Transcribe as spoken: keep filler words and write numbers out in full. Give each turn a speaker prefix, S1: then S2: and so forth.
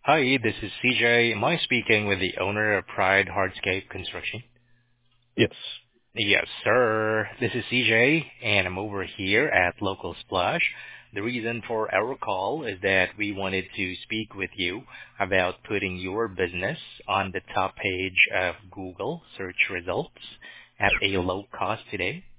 S1: Hi, this is C J. Am I speaking with the owner of Pride Hardscape Construction?
S2: Yes.
S1: Yes, sir. This is C J, and I'm over here at Local Splash. The reason for our call is that we wanted to speak with you about putting your business on the top page of Google search results at a low cost today.